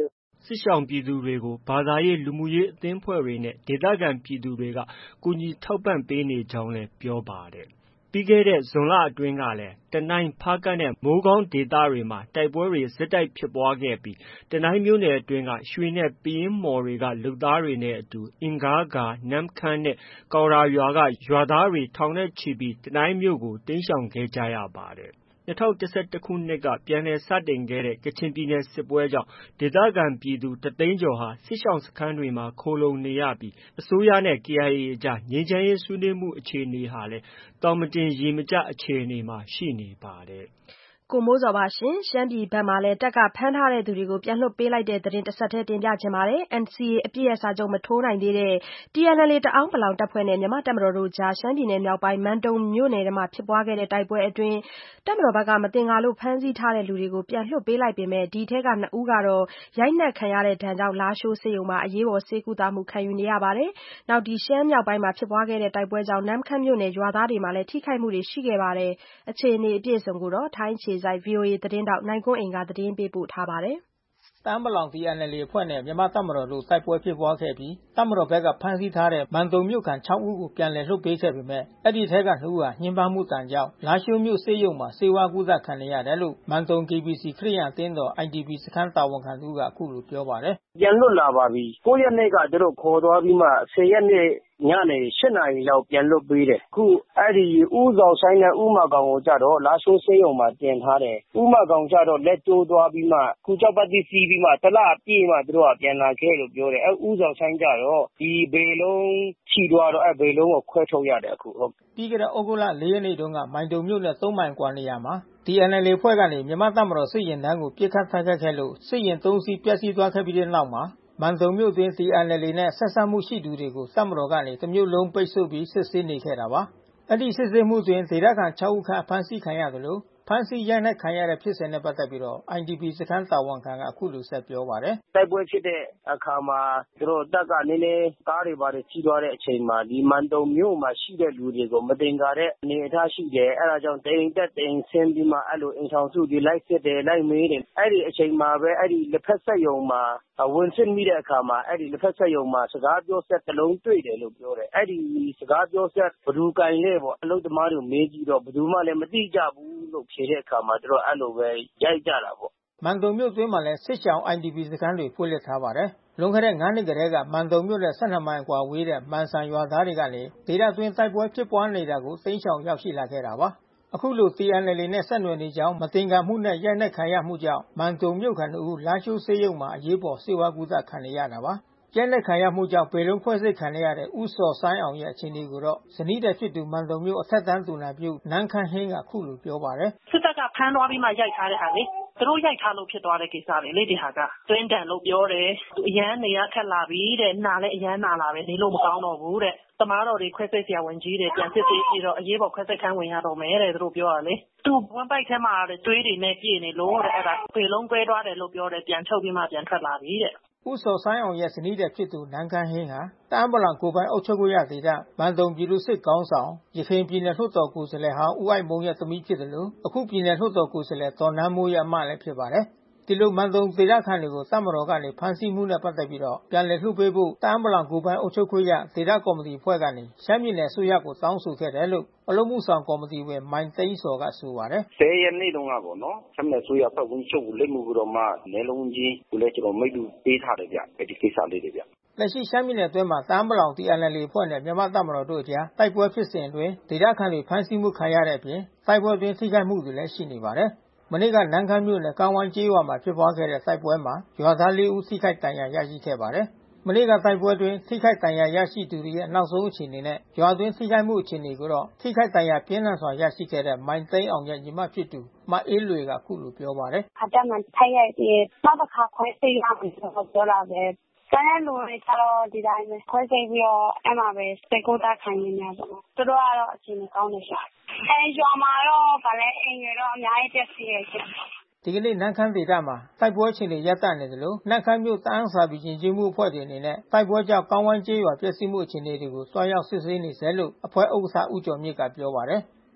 စစ်ရှောင်ပြည်သူတွေကိုဘာသာရေးလူမှုရေးအသင်းအဖွဲ့တွေနဲ့ဒေသခံပြည်သူတွေကကူညီထောက်ပံ့ပေးနေကြောင်းလည်းပြောပါတယ်။ ပြီးခဲ့တဲ့ဇွန်လအတွင်းကလည်းတနိုင်း၊ဖားကန့်နဲ့မိုးကောင်းဒေသတွေမှာတိုက်ပွဲတွေဆက်တိုက်ဖြစ်ပွားခဲ့ပြီးတနိုင်းမြို့နယ်အတွင်းကရွှေနဲ့ပယင်းမှော်တွေကလုပ်သားတွေနဲ့အတူအင်ဂါးဂါ၊နမ့်ခမ်းနဲ့ကောင်ရာရွာကရွာသားတွေထောင်နဲ့ချီပြီးတနိုင်းမြို့ကိုတိမ်းရှောင်ခဲ့ကြရပါတယ်။ ၂၀၁၁ ခုနှစ်ကပြန်လည်စတင်ခဲ့တဲ့ကချင်ပြည်နယ်စစ်ပွဲကြောင့်ဒေသခံပြည်သူ1 သိန်းကျော်ဟာစစ်ရှောင်စခန်းတွေမှာခိုလှုံနေရပြီးအစိုးရနဲ့ KIA အကြားငြိမ်းချမ်းရေးဆွေးနွေးမှုအခြေအနေဟာလည်းသောင်မတင်ရေမကျအခြေအနေမှာရှိနေပါတယ်။ကိုမိုးဇော်ပါ။ ရှမ်းပြည်ဘက်မှာလည်းတပ်ကဖမ်းထားသူတွေကို ပြန်လွှတ်ပေးလိုက်တဲ့သတင်းတဆက်တည်းတင်ပြချင်ပါတယ်။ NCA အပစ်ရပ်စာချုပ်မထိုးနိုင်သေးတဲ့ TNLA တအာင်းပလောင်တပ်ဖွဲ့နဲ့မြန်မာ့တပ်မတော်တို့အကြား ရှမ်းပြည်နယ်မြောက်ပိုင်း မန်တုံမြို့နယ်မှာဖြစ်ပွားခဲ့တဲ့တိုက်ပွဲအတွင်း တပ်မတော်ဘက်ကမသင်္ကာလို့ဖမ်းဆီးထားသူတွေကို ပြန်လွှတ်ပေးလိုက်ပေမဲ့ ဒီထဲက 2 ဦးကတော့ ရိုက်နှက်ခံရတဲ့ဒဏ်ကြောင့် လားရှိုးဆေးရုံမှာ အရေးပေါ်ဆေးကုသမှုခံယူနေရပါတယ်။ နောက်ရှမ်းမြောက်ပိုင်းမှာဖြစ်ပွားခဲ့တဲ့တိုက်ပွဲကြောင့် နမ့်ခမ်းမြို့နယ်ရွာသားတွေမှာလည်းထိခိုက်မှုတွေရှိခဲ့ပါတယ်။ အခြေအနေအပြည့်အစုံကိုထိုင်းအခြေစိုက် VOA သတင်းထောက်နိုင်ကွန်းအိန်ကနေသတင်းပေးပို့ထားပါတယ်။တအာင်းပလောင် TNLA အဖွဲ့နဲ့မြန်မာ့တပ်မတော်တို့တိုက်ပွဲဖြစ်ပွားခဲ့ပြီးတပ်မတော်ဘက်ကဖမ်းဆီးထားတဲ့မန်တုံမြို့ခံ6 ဦးကိုပြန်လည်လွှတ်ပေးခဲ့ပေမဲ့ အဲဒီအထဲက 2 ဦးဟာညှဉ်းပန်းမှုဒဏ်ကြောင့်လားရှိုးမြို့ဆေးရုံမှာဆေးဝါးကုသခံနေရတယ်လို့ မန်တုံ KBC ခရစ်ယာန်အသင်းတော် IDP စခန်းတာဝန်ခံတဦးကအခုလိုပြောပါတယ်။ "ပြန်လွတ်လာပါပြီ။ 9 ရက်နေ့ကသူတို့ခေါ်သွားပြီးမှ10 ရက်နေ့ညနေ 8 နာရီလောက်ပြန်လွှတ်ပေးတယ်။ အခုအဲဒီဦးဇော်ဆိုင်းနဲ့ဦးမကောင်ကိုကျတော့လားရှိုးဆေးရုံမှာတင်ထားတယ်။ ဦးမကောင်ကျတော့လက်ကျိုးသွားပြီးမှအခုကြောက်ပတ်တိစီးပြီးမှ1 လပြည့်မှသူတို့ကပြန်လာခဲ့လို့ပြောတယ်။ ဦးဇော်ဆိုင်းကျတော့ဒီဘယ်လုံးထိသွားတော့ဘယ်လုံးကိုခွဲထုတ်ရတယ်အခု။ " ပြီးခဲ့တဲ့သြဂုတ်လ 4 ရက်နေ့တုန်းကမိုင်တုံမြို့နဲ့3 မိုင်အကွာနေရာမှာTNLA အဖွဲ့ကနေမြန်မာ့တပ်မတော်စစ်ယာဉ်တန်းကိုပစ်ခတ်တိုက်ခိုက်ခဲ့လို့စစ်ယာဉ် 3 စီးပျက်စီးသွားခဲ့ပြီးတဲ့နောက်မန်တုံမြို့အတွင်းTNLA နဲ့ဆက်စပ်မှုရှိသူတွေကိုတပ်မတော်ကနေတမြို့လုံးပိတ်ဆို့ပြီးစစ်ဆေးနေခဲ့တာပါ။ အဲဒီစစ်ဆေးမှုအတွင်းဒေသခံ6 ဦးခန့်အဖမ်းဆီးခံရသလိုဖမ်းဆီးရိုက်နှက်ခံရတဲ့ဖြစ်စဉ်နဲ့ပက်သက်ပြီး IDP စခန်းတာဝန်ခံကအခုလိုဆက်ပြောပါတယ်။ "တိုက်ပွဲဖြစ်တဲ့အခါမှာသူတို့တပ်ကနည်းနည်းကားတွေဘာတွေစီးသွားတဲ့အချိန်မှာဒီမန်တုံမြို့မှာရှိတဲ့လူတွေကိုမသင်္ကာတဲ့အနေအထားရှိတယ်။ အဲဒါကြောင့်တအိမ်တက်တအိမ်ဆင်းပြီးမှအိမ်ထောင်စုတွေလိုက်စစ်တယ်လိုက်မေးတယ်။ အဲဒီအချိန်မှာပဲလက်ဖက်စက်ရုံမှာဝင်စစ်မိတဲ့အခါမှာလက်ဖက်စက်ရုံမှာစကားပြောစက်တစ်လုံးတွေ့တယ်လို့ပြောတယ်။ အဲဒီစကားပြောစက်ဘယ်သူကိုင်လဲပေါ့အလုပ်သမားတွေကိုမေးကြည့်တော့ဘယ်သူမှလည်းမသိကြဘူးလို့ဖြေတဲ့အခါမှာသူတို့အဲဒီလိုပဲရိုက်ကြတာပေါ့။ " မန်တုံမြို့အတွင်းမှာလည်းစစ်ရှောင် IDP စခန်းတွေဖွင့်လှစ်ထားပါတယ်။ လွန်ခဲ့တဲ့ 5 နှစ်ကတည်းကမန်တုံမြို့နဲ့12 မိုင်အကွာဝေးတဲ့မန်စံရွာသားတွေကနေဒေသတွင်းတိုက်ပွဲဖြစ်ပွားနေတာကိုတိမ်းရှောင်ရောက်ရှိလာခဲ့တာပါ။ အခုလိုTNLAနဲ့ဆက်နွယ်နေကြောင်းမသင်္ကာမှုနဲ့ရိုက်နှက်ခံရမှုကြောင့်မန်တုံမြို့ခံ 2 ဦးလားရှိုးဆေးရုံမှာအရေးပေါ်ဆေးဝါးကုသခံနေရတာပါ။ ရိုက်နှက်ခံရမှုကြောင့်ဘယ်လုံးခွဲစိတ်ခံနေရတဲ့ဦးဇော်ဆိုင်းအောင်ရဲ့အခြေအနေကိုတော့ဇနီးသည်ဖြစ်သူမန်တုံမြို့အထက်တန်းသူနာပြုနန်းခမ်းဟိန်းကအခုလိုပြောပါတယ်။ "စစ်တပ်ကဖမ်းသွားပြီးမှရိုက်ထားတဲ့ဟာလေ။ သူတို့ရိုက်ထားလို့ဖြစ်သွားတဲ့ကိစ္စတွေလေဒီဟာက။တွင်းဒဏ်လို့ပြောတယ်။ အရမ်းနေရခက်လာပြီတဲ့။နာလည်းအရမ်းနာလာတယ်။နေလို့မကောင်းတော့ဘူးတဲ့။သမားတော်တွေခွဲစိတ်ဆရာဝန်ကြီးတွေပြန်စစ်ဆေးကြည့်တော့အရေးပေါ်ခွဲစိတ်ခန်းဝင်ရတော့မယ်တဲ့သူတို့ပြောတာလေ။သူ့ဝမ်းဗိုက်ထဲမှာသွေးတွေနဲ့ပြည့်နေလို့တဲ့အဲဒါဘယ်လုံးကွဲသွားတယ်လို့ပြောတယ်ပြန်ချုပ်ပြီးမှပြန်ထွက်လာပြီတဲ့။ " ဦးဇော်ဆိုင်းအောင်ရဲ့ဇနီးသည်ဖြစ်သူနန်းခမ်းဟိန်းဟာတအာင်းပလောင်ကိုယ်ပိုင်အုပ်ချုပ်ခွင့်ရဒေသမန်တုံပြည်သူ့စစ်ခေါင်းဆောင်ယခင်ပြည်နယ်လွှတ်တော်ကိုယ်စားလှယ်ဟောင်းဦးအိုက်မုန်းရဲ့သမီးဖြစ်သလိုအခုပြည်နယ်လွှတ်တော်ကိုယ်စားလှယ်ဒေါ်နန်းမိုးရဲ့အမလည်းဖြစ်ပါတယ်။ ဒီလိုမန်တုံဒေသခံတွေကိုတပ်မတော်ကနေဖမ်းဆီးမှုနဲ့ပက်သက်ပြီးပြန်လည်လွှတ်ပေးဖို့တအာင်းပလောင်ကိုယ်ပိုင်အုပ်ချုပ်ခွင့်ရဒေသကော်မတီအဖွဲ့ကနေရှမ်းပြည်နယ်အစိုးရကိုတောင်းဆိုခဲ့တယ်လို့အလုပ်မှုဆောင်ကော်မတီဝင်မိုင်သိန်းဇော်ကဆိုပါတယ်။ "10 ရက်နေ့တုန်းကပေါ့နော်ရှမ်းပြည်နယ်အစိုးရအဖွဲ့ဝင်ချုပ်ကိုလက်မှတ်ပြီးတော့မှနယ်လုံးချင်းကိုလည်းကျွန်တော်မိတ္တူပေးထားတယ်ဗျ။အဲဒီကိစ္စလေးတွေဗျ " လက်ရှိရှမ်းပြည်နယ်အတွင်းမှာတအာင်းပလောင်TNLAအဖွဲ့နဲ့မြန်မာ့တပ်မတော်တို့အကြားတိုက်ပွဲဖြစ်စဉ်အတွင်းဒေသခံတွေဖမ်းဆီးမှုခံရတဲ့အပြင်တိုက်ပွဲအတွင်းထိခိုက်မှုတွေလည်းရှိနေပါတယ်။ မနေ့ကနမ့်ခမ်းမြို့နယ်ကောင်းဝိုင်းကျေးရွာမှာဖြစ်ပွားခဲ့တဲ့တိုက်ပွဲမှာရွာသား 4 ဦးထိခိုက်ဒဏ်ရာရရှိခဲ့ပါတယ်။ မနေ့ကတိုက်ပွဲအတွင်းထိခိုက်ဒဏ်ရာရရှိသူတွေရဲ့နောက်ဆုံးအခြေအနေနဲ့ရွာအတွင်းထိခိုက်မှုအခြေအနေကိုတော့ထိခိုက်ဒဏ်ရာပြင်းထန်စွာရရှိခဲ့တဲ့မိုင်သိန်းအောင်ရဲ့ညီမဖြစ်သူမအေးလွေကအခုလိုပြောပါတယ်။ "တပ်မံထိခိုက်ပြီးနောက်တခါခွဲစိတ်ရမယ်လို့ပြောတာပဲ။ကျန်တဲ့လူတွေကျတော့ဒီတိုင်းပဲခွဲစိတ်ပြီးတော့အဲဒီမှာပဲဆေးကုသခံယူနေရတယ်ပေါ့။သူတို့ကတော့အခြေအနေကောင်းတယ်ရှင့်။ရွာမှာတော့အိမ်တွေတော့အများကြီးပျက်စီးတယ်ရှင့်။ " ဒီကနေ့နမ့်ခမ်းဒေသမှာတိုက်ပွဲအခြေအနေရပ်တန့်နေသလိုနမ့်ခမ်းမြို့တအာင်းစာပေယဉ်ကျေးမှုအဖွဲ့တွေအနေနဲ့တိုက်ပွဲကြောင့်ကောင်းဝိုင်းကျေးရွာပျက်စီးမှုအခြေအနေတွေကိုသွားရောက်စစ်ဆေးနေဆဲလို့အဖွဲ့ဥက္ကဋ္ဌဦးကျော်မြင့်ကပြောပါတယ်။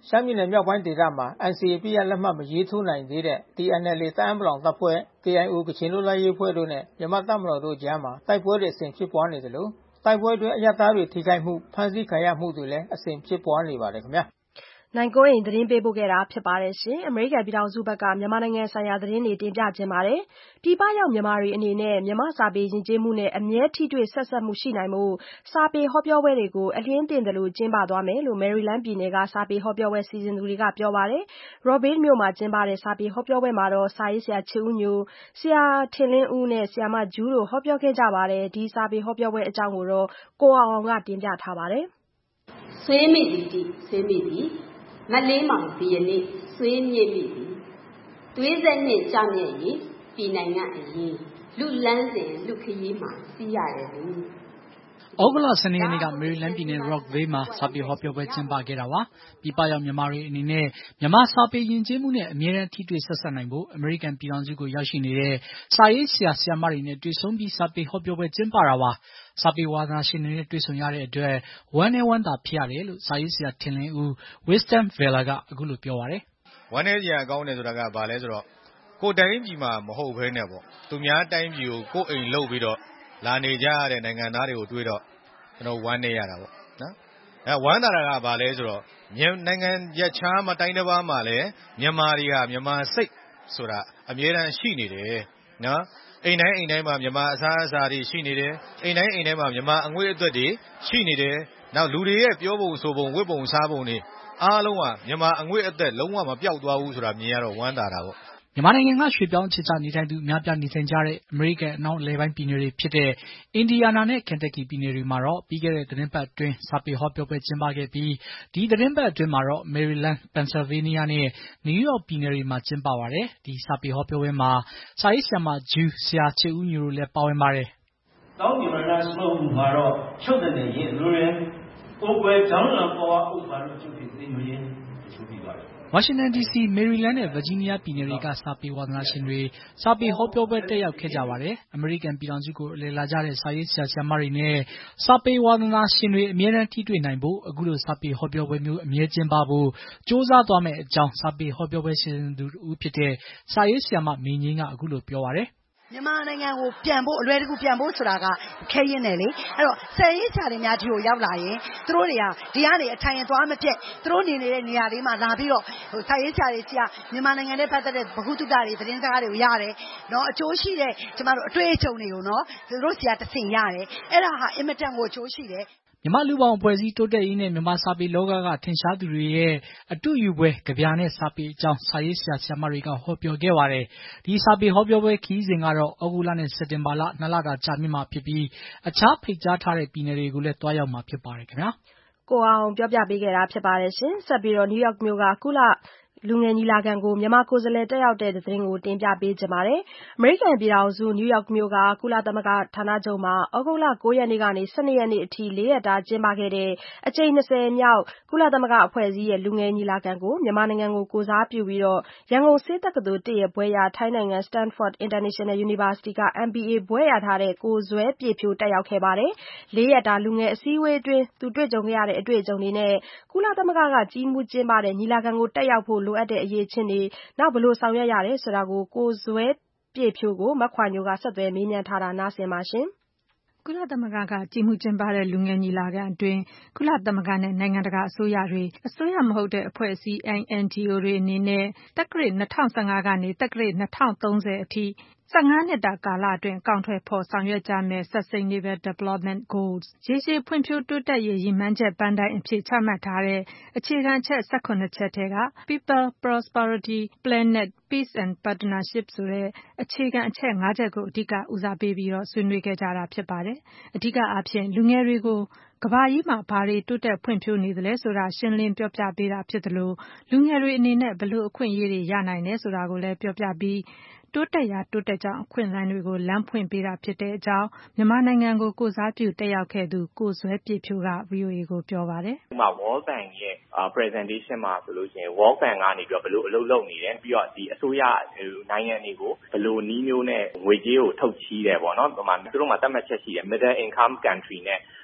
ရှမ်းပြည်နယ်မြောက်ပိုင်းဒေသမှာ NCA အပစ်ရပ်လက်မှတ်မရေးထိုးနိုင်သေးတဲ့ TNLA တအာင်းပလောင်တပ်ဖွဲ့ KIO ကချင်လွတ်လပ်ရေးအဖွဲ့တို့နဲ့မြန်မာ့တပ်မတော်တို့ကြားမှာတိုက်ပွဲတွေအစဉ်ဖြစ်ပွားနေသလိုတိုက်ပွဲအတွင်းအရပ်သားတွေထိခိုက်မှုဖမ်းဆီးခံရမှုတွေလည်းအစဉ်ဖြစ်ပွားနေပါတယ်ခင်ဗျာနိုင်ကွန်းအိန်သတင်းပေးပို့ခဲ့တာဖြစ်ပါတယ်ရှင်အမေရိကန်ပြည်ထောင်စုဘက်ကမြန်မာနိုင်ငံဆိုင်ရာသတင်းတွေတင်ပြခြင်းပါတယ်ပြည်ပရောက်မြန်မာတွေအနေနဲ့မြန်မာစာပေယဉ်ကျေးမှုနဲ့အမြဲထိတွေ့ဆက်ဆက်မှုရှိနိုင်မှုစာပေဟောပြောပွဲတွေကိုအလင်းတင်တယ်လို့ကျင်းပသွားမယ်လို့မယ်ရီလန်းပြည်နယ်ကစာပေဟောပြောပွဲစီစဉ်သူတွေကပြောပါတယ်ရော့ဗေးမြို့မှာကျင်းပတဲ့စာပေဟောပြောပွဲမှာတော့စာရေးဆရာချစ်ဦးညိုဆရာထင်လင်းဦးနဲ့ဆရာမဂျူးတို့ဟောပြောခဲ့ကြပါတယ်ဒီစာပေဟောပြောပွဲအကြောင်းကိုတော့ကိုအောင်ကတင်ပြထားပါတယ်ဆွေးမိသည်ဆွေးမိသည်မလေးမောင်ဒီယနေ့ဆွေးမြင့်မိသည်သွေးဆက်နှင့်ကြမြင့်ရင်ပြည်နိုင်ငံအရင်လူလန်းစဉ်လူခရီးမှာစီးရတယ်လူဩဂုတ်လ 12 ရက်နေ့ကမယ်ရီလန်းပြည်နယ် Rockville မှာစာပေဟောပြောပွဲကျင်းပခဲ့တာပါ။ပြည်ပရောက်မြန်မာတွေအနေနဲ့မြန်မာစာပေယဉ်ကျေးမှုနဲ့အမြဲတမ်းထိတွေ့ဆက်ဆက်နိုင်ဖို့အမေရိကန်ပြည်ထောင်စုကိုရောက်ရှိနေတဲ့စာရေးဆရာဆရာမတွေနဲ့တွေ့ဆုံပြီးစာပေဟောပြောပွဲကျင်းပတာပါ။စာပေဝါသနာရှင်တွေနဲ့တွေ့ဆုံရတဲ့အတွက်ဝမ်းနဲ့ဝမ်းသာဖြစ်ရတယ်လို့စာရေးဆရာထင်လင်းဦး Wisdom Villa ကအခုလိုပြောပါတယ်။ဝမ်းနဲ့စရာကောင်းတယ်ဆိုတာကဘာလဲဆိုတော့ကိုယ်တိုင်းပြည်မှာမဟုတ်ဘဲနဲ့ပေါ့သူများတိုင်းပြည်ကိုကိုယ်အိမ်လှုပ်ပြီးတော့လာနေကြရတဲ့နိုင်ငံသားတွေကိုတွေ့တော့ကျွန်တော်ဝမ်းနေရတာပေါ့နော်ဝမ်းသာတာကဘာလဲဆိုတော့နိုင်ငံရက်ခြားမတိုင်းတစ်ပါးမှာလည်းမြန်မာတွေဟာမြန်မာစိတ်ဆိုတာအမြဲတမ်းရှိနေတယ်နော်အိမ်တိုင်းမှာမြန်မာအစားအစာတွေရှိနေတယ်အိမ်တိုင်းမှာမြန်မာအငွေ့အသွက်တွေရှိနေတယ်နောက်လူတွေရဲ့ပြောပုံဆိုပုံဝတ်ပုံစားပုံတွေအားလုံးကမြန်မာအငွေ့အသက်လုံးဝမပြောက်သွားဘူးဆိုတာမြင်ရတော့ဝမ်းသာတာပေါ့မြန်မာနိုင်ငံကရွှေ့ပြောင်းအခြေချနေထိုင်သူအများပြားနေထိုင်ကြတဲ့အမေရိကန်အနောက်အလယ်ပိုင်းပြည်နယ်တွေဖြစ်တဲ့အင်ဒီယာနာနဲ့ကန်တက်ကီပြည်နယ်တွေမှာတော့ပြီးခဲ့တဲ့သတင်းပတ်အတွင်းစာပေဟောပြောပွဲကျင်းပခဲ့ပြီးဒီသတင်းပတ်အတွင်းမှာတော့မယ်ရီလန်းပန်ဆယ်ဗေးနီးယားနဲ့နယူးယောက်ပြည်နယ်တွေမှာကျင်းပပါတယ်ဒီစာပေဟောပြောပွဲမှာစာရေးဆရာမဂျူးဆရာချစ်ဦးညိုတို့လည်းပါဝင်ပါတယ်တောင်းဒီမနာစလို့မှာတော့ချုပ်တဲ့ရင်လူတွေအိုကွယ်ကြောင်းလံပေါ်ဥပ္ပါတို့ချုပ်ပြီးသိမျိုးရင်းချုပ်ပြီးပါတယ်ဝါရှင်တန် DC မေရီလန်းနဲ့ဗာဂျီးနီးယားပြည်နယ်တွေကစာပေဝါသနာရှင်တွေစာပေဟောပြောပွဲတက်ရောက်ခဲ့ကြပါတယ်။အမေရိကန်ပြည်ထောင်စုကိုအလည်လာကြတဲ့စာရေးဆရာဆရာမတွေနဲ့စာပေဝါသနာရှင်တွေအမြဲတမ်းထိတွေ့နိုင်ဖို့အခုလိုစာပေဟောပြောပွဲမျိုးအမြဲကျင်းပဖို့စ조사သွားမယ့်အကြောင်းစာပေဟောပြောပွဲရှင်သူဦးဖြစ်တဲ့စာရေးဆရာမမင်းကြီးကအခုလိုပြောပါတယ်မြန်မာနိုင်ငံကိုပြန်ဖို့အလွယ်တကူပြန်ဖို့ဆိုတာကခဲရင်းတယ်လေအဲ့တော့ဆယ်ရေးချာတွေများဒီကိုရောက်လာရင်သူတို့တွေကဒီကနေအထိုင်သွားမပြတ်သူတို့နေနေတဲ့နေရာလေးမှာလာပြီးတော့ဆယ်ရေးချာတွေစီကမြန်မာနိုင်ငံနဲ့ပတ်သက်တဲ့ဗဟုသုတတွေသတင်းစကားတွေကိုရတယ်နော်အကျိုးရှိတဲ့ကျမတို့အတွေ့အကြုံတွေကိုနော်သူတို့စီကတဆင့်ရတယ်အဲ့ဒါဟာအင်မတန်ကိုအကျိုးရှိတယ်မြန်မာလူပေါင်းအဖွဲ့အစည်းတိုးတက်ရေးနဲ့မြန်မာစာပေလောကကထင်ရှားသူတွေရဲ့အတူယူပွဲကြပြနဲ့စာပေအကြောင်းစာရေးဆရာဆရာမတွေကဟောပြောခဲ့ပါတယ်။ဒီစာပေဟောပြောပွဲခီးစဉ်ကတော့ဩဂုတ်လနဲ့စက်တင်ဘာလ2လတာကြာမြင့်မှာဖြစ်ပြီးအခြားဖိတ်ကြားထားတဲ့ပြည်နယ်တွေကိုလည်းတွားရောက်မှာဖြစ်ပါတယ်ခင်ဗျာ။ကိုအောင်ပြောပြပေးခဲ့တာဖြစ်ပါတယ်ရှင်။ဆက်ပြီးတော့နယူးယောက်မြို့ကကုလလူငယ်ညီလာခံကိုမြန်မာကိုယ်စားလှယ်တက်ရောက်တဲ့သတင်းကိုတင်ပြပေးကြပါမယ်။အမေရိကန်ပြည်ထောင်စုနယူးယောက်မြို့ကကုလသမဂ္ဂဌာနချုပ်မှာဩဂုတ်လ9ရက်နေ့ကနေ12ရက်နေ့အထိ4ရက်တာကျင်းပခဲ့တဲ့အကြိမ်20မြောက်ကုလသမဂ္ဂအဖွဲ့အစည်းရဲ့လူငယ်ညီလာခံကိုမြန်မာနိုင်ငံကိုကိုစားပြုပြီးတော့ရန်ကုန်ဆေးတက္ကသိုလ်1ရဲ့ဘွဲ့ရထိုင်းနိုင်ငံ Stanford International University က MBA ဘွဲ့ရထားတဲ့ကိုဇွဲပြည့်ဖြိုးတက်ရောက်ခဲ့ပါတယ်။4ရက်တာလူငယ်အစည်းအဝေးအတွင်းသူတွေ့ကြုံခဲ့ရတဲ့အတွေ့အကြုံတွေနဲ့ကုလသမဂ္ဂကကြီးမှုကျင်းပတဲ့ညီလာခံကိုတက်ရောက်ဖို့လိုအပ်တဲ့အရေးချင်းတွေနောက်ဘယ်လိုဆောင်ရွက်ရတယ်ဆိုတာကိုကိုဇွဲပြည့်ဖြိုးကိုမခွာညိုကဆက်သွယ်မေးမြန်းထားတာနားဆင်ပါရှင်ကုလသမဂ္ဂကကြီးမှုကျင်းပတဲ့လူငယ်ညီလာခံအတွင်းကုလသမဂ္ဂနဲ့နိုင်ငံတကာအစိုးရတွေအစိုးရမဟုတ်တဲ့အဖွဲ့အစည်း NGO တွေအနေနဲ့တက္ကရာ2015ကနေတက္ကရာ2030အထိ15နှစ်တာကာလအတွင်းအကောင်အထည်ဖော်ဆောင်ရွက်ကြမယ့် Sustainable Development Goals ရေရှည်ဖွံ့ဖြိုးတိုးတက်ရေးရည်မှန်းချက်ပန်းတိုင်အဖြစ်ချမှတ်ထားတဲ့အခြေခံအချက်18ချက်ထဲက People, Prosperity, Planet, Peace and Partnership ဆိုတဲ့အခြေခံအချက်5ချက်ကိုအဓိကဦးစားပေးပြီးတော့ဆွေးနွေးခဲ့ကြတာဖြစ်ပါတယ်။အဓိကအားဖြင့်လူငယ်တွေကိုကမ္ဘာကြီးမှာဘာတွေတိုးတက်ဖွံ့ဖြိုးနေသလဲဆိုတာရှင်းလင်းပြောပြပေးတာဖြစ်သလိုလူငယ်တွေအနေနဲ့ဘယ်လိုအခွင့်အရေးတွေရနိုင်လဲဆိုတာကိုလည်းပြောပြပြီးတိုးတက်ရာတိုးတက်ကြောင်းအခွင့်အလမ်းတွေကိုလမ်းဖွင့်ပေးတာဖြစ်တဲ့အကြောင်းမြန်မာနိုင်ငံကိုကိုစားပြုတက်ရောက်ခဲ့သူကိုဇွဲပြည့်ဖြိုးက VOA ကိုပြောပါတယ်။ဒီမှာ World Bank ရဲ့ presentation မှာဆိုလို့ရှိရင် World Bank ကနေပြီးတော့ဘယ်လိုအလုပ်လုပ်နေတယ်ပြီးတော့ဒီအစိုးရနိုင်ငံတွေကိုဘယ်လိုနည်းမျိုးနဲ့ငွေကြေးကိုထုတ်ချီးတယ်ပေါ့နော်။ဒီမှာသူတို့မှာသတ်မှတ်ချက်ရှိတယ် Middle Income Country နဲ့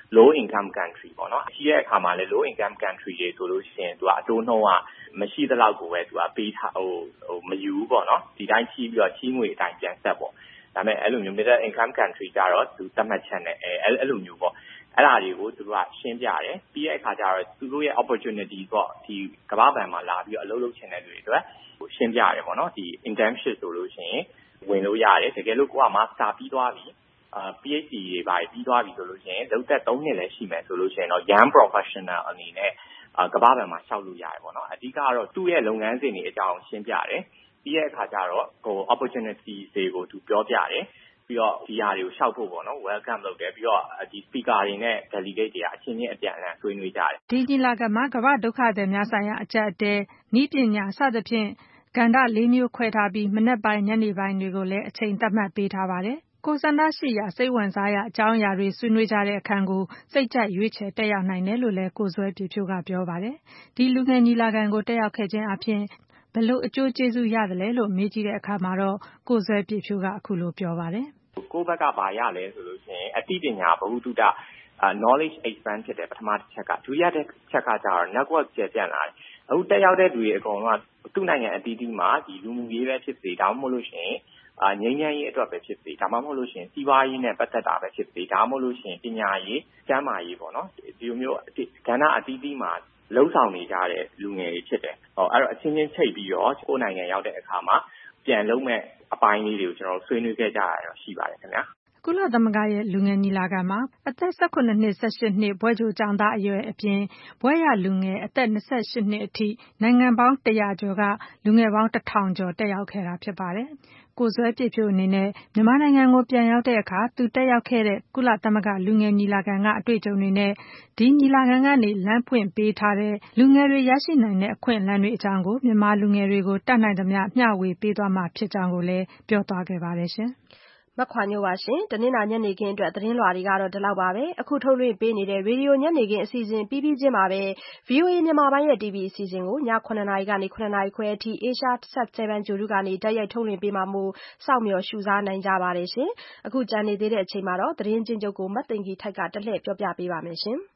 low income country ပေါ့နော်ရှိတဲ့အခါမှာလည်း low income country တွေဆိုလို့ရှိရင်သူကအတိုးနှုန်းကမရှိသလောက်ကိုပဲသူကပေးထားမယူဘူးပေါ့နော်ဒီတိုင်းချီးပြီးတော့ချီးငွေအတိုင်းပြန်ဆက်ပေါ့ဒါပေမဲ့အဲ့လိုမျိုး middle income country ကြတော့သူသတ်မှတ်ချက်နဲ့အဲ့လိုမျိုးပေါ့အဲ့ဒါတွေကိုသူတို့ကရှင်းပြတယ်ပြီးတဲ့အခါကျတော့သူတို့ရဲ့ opportunity ပေါ့ဒီကမ္ဘာ့ဘဏ်မှာလာပြီးတော့အလုပ်လုပ်ချင်တဲ့လူတွေအတွက်ရှင်းပြရတယ်ပေါ့နော်ဒီ internship ဆိုလို့ရှိရင်ဝင်လို့ရတယ်တကယ်လို့ကိုက master ပြီးသွားပြီPhD တွေပါပြီးသွားပြီဆိုလို့ရှိရင်လုပ်သက်3နှစ်လည်းရှိမယ်ဆိုလို့ရှိရင်တော့ young professional အနေနဲ့ကမ္ဘာ့ဘဏ်မှာလျှောက်လို့ရတယ်ပေါ့နော်အဓိကကတော့သူ့ရဲ့လုပ်ငန်းစဉ်တွေအကြောင်းရှင်းပြတယ်ပြီးတဲ့အခါကျတော့opportunity တွေကိုသူပြောပြတယ်ပြီးတော့ဒီဟာတွေကိုလျှောက်ဖို့ပေါ့နော် welcome လုပ်တယ်ပြီးတော့ဒီ speaker တွေနဲ့ delegate တွေကအချင်းချင်းအပြန်အလှန်ဆွေးနွေးကြတယ်ဒီညီလာခံမှာကမ္ဘာ့ဒုက္ခသည်များဆိုင်ရာအကြပ်အတည်းနည်းပညာစသဖြင့်ကဏ္ဍ၄မျိုးခွဲထားပြီးမနက်ပိုင်းညနေပိုင်းတွေကိုလည်းအချိန်သတ်မှတ်ပေးထားပါတယ်ကိုယ်ဆန္ဒရှိရာစိတ်ဝင်စားရာအကြောင်းအရာတွေဆွေးနွေးကြတဲ့အခန်းကိုစိတ်ကြိုက်ရွေးချယ်တက်ရောက်နိုင်တယ်လို့လည်းကိုဇွဲပြည့်ဖြိုးကပြောပါတယ်ဒီလူငယ်ညီလာခံကိုတက်ရောက်ခဲ့ခြင်းအပြင်ဘယ်လိုအကျိုးကျေးဇူးရတယ်လဲလို့မေးကြည့်တဲ့အခါမှာတော့ကိုဇွဲပြည့်ဖြိုးကအခုလိုပြောပါတယ်ကိုယ့်ဘက်ကဘာရလဲဆိုလို့ရှိရင်အသိပညာဗဟုသုတknowledge expand ဖြစ်တယ်ပထမတစ်ချက်ကဒုတိယတစ်ချက်ကကျတော့ network ကျယ်ပြန့်လာတယ်အခုတက်ရောက်တဲ့လူတွေအကုန်လုံးကသူ့နိုင်ငံအသီးသီးမှာဒီလူမှုရေးပဲဖြစ်စေဒါမှမဟုတ်လို့ရှိရင်ငြိမ်းချမ်းရေးအတွက်ပဲဖြစ်စေဒါမှမဟုတ်လို့ရှိရင်စီးပွားရေးနဲ့ပတ်သက်တာပဲဖြစ်စေဒါမှမဟုတ်လို့ရှိရင်ပညာရေးကျန်းမာရေးပေါ့နော်ဒီလိုမျိုးကဏ္ဍအသီးသီးမှာလှုပ်ဆောင်နေကြတဲ့လူငယ်တွေဖြစ်တယ်အဲ့တော့အချင်းချင်းချိတ်ပြီးတော့ကိုယ်နိုင်ငံရောက်တဲ့အခါမှာပြန်လုံးမဲ့အပိုင်းလေးတွေကိုကျွန်တော်ဆွေးနွေးခဲ့ကြရတော့ရှိပါတယ်ခင်ဗျာကုလသမဂ္ဂရဲ့လူငယ်ညီလာခံမှာအသက်18နှစ်18နှစ်ဘွဲ့ကြိုကျောင်းသားအရွယ်အပြင်ဘွဲ့ရလူငယ်အသက်28နှစ်အထိနိုင်ငံပေါင်း100ကျော်ကလူငယ်ပေါင်း1000ကျော်တက်ရောက်ခဲ့တာဖြစ်ပါတယ်ကိုဇွဲပြည့်ဖြိုးအနေနဲ့မြန်မာနိုင်ငံကိုပြန်ရောက်တဲ့အခါသူတက်ရောက်ခဲ့တဲ့ကုလသမဂ္ဂလူငယ်ညီလာခံကအတွေ့အကြုံတွေနဲ့ဒီညီလာခံကနေလမ်းဖွင့်ပေးထားတဲ့လူငယ်တွေရရှိနိုင်တဲ့အခွင့်အလမ်းတွေအကြောင်းကိုမြန်မာလူငယ်တွေကိုတတ်နိုင်သမျှမျှဝေပေးသွားမှာဖြစ်ကြောင်းကိုလည်းပြောသွားခဲ့ပါတယ်ရှင်မခွာညိုပါရှင်တနင်္လာညနေခင်းအတွက်သတင်းလွှာတွေကတော့ဒီလောက်ပါပဲအခုထုတ်လွှင့်ပေးနေတဲ့ရေဒီယိုညနေခင်းအစီအစဉ်ပြီးပြီးချင်းပါပဲ VOA မြန်မာပိုင်းရဲ့ TV အစီအစဉ်ကိုည9:00 နာရီကနေ9:00 နာရီခွဲအထိ Asia Sat 7 ဂြိုလ်တုကနေတိုက်ရိုက်ထုတ်လွှင့်ပေးမှာမို့စောင့်မျှော်ရှုစားနိုင်ကြပါတယ်ရှင်အခုကြံနေသေးတဲ့အချိန်မှာတော့သတင်းချင်းချုပ်ကိုမတ်သိင်ကြီးထိုက်ကတလှည့်ပြောပြပေးပါမယ်ရှင်